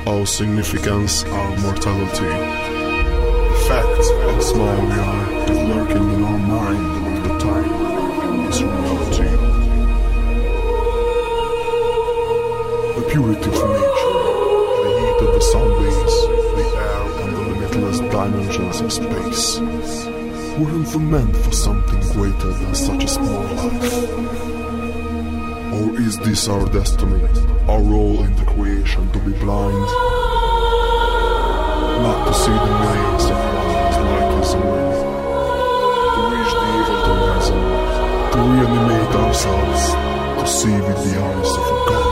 our significance, our mortality. The fact how small we are is lurking in our mind all the time is reality. The purity of nature, the heat of the sunbeams, the air and the limitless dimensions of space. Weren't we meant for something greater than such a small life? Or is this our destiny, our role in the creation to be blind? Not to see the millions of wonders like his own, to reach the evil horizon, to reanimate ourselves, to see with the eyes of a God.